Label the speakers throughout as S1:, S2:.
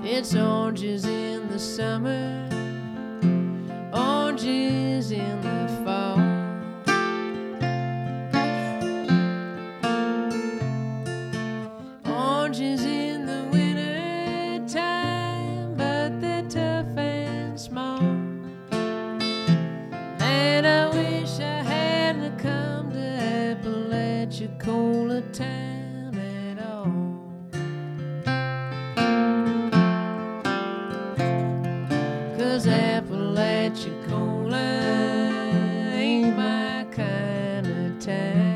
S1: It's oranges in the summer, oranges in the fall. Oranges in the winter time, but they're tough and small. And I wish I hadn't come to Apalachicola town at all. 'Cause Apalachicola ain't my kind of town.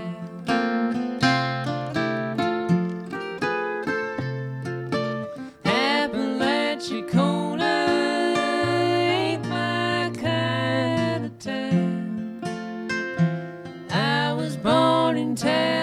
S1: Apalachicola ain't my kind of town. I was born in town.